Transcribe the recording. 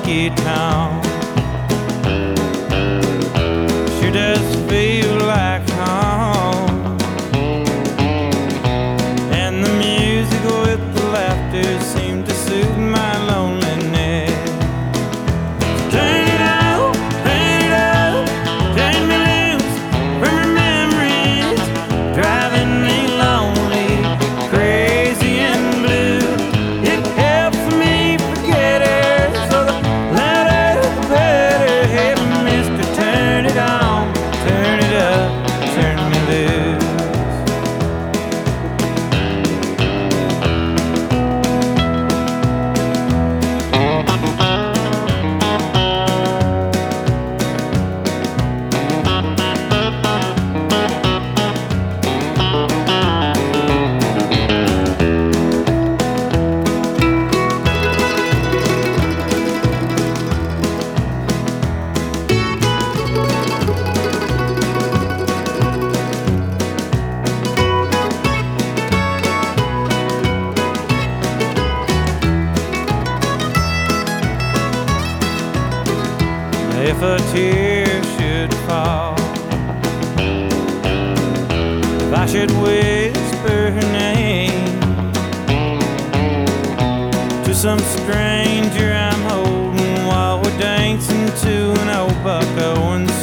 honky tonk. Sure does feel like home. And the music with the laughter seemed to soothe my loneliness. Turn it up, turn it up, turn me loose from your memories, driving me lonely, crazy and blue. It helps me forget her, so the louder the better. Hey, mister, turn it on, turn it up, turn me loose. If a tear should fall, if I should whisper her name to some stranger I'm holding while we're dancing to an old Buck Owens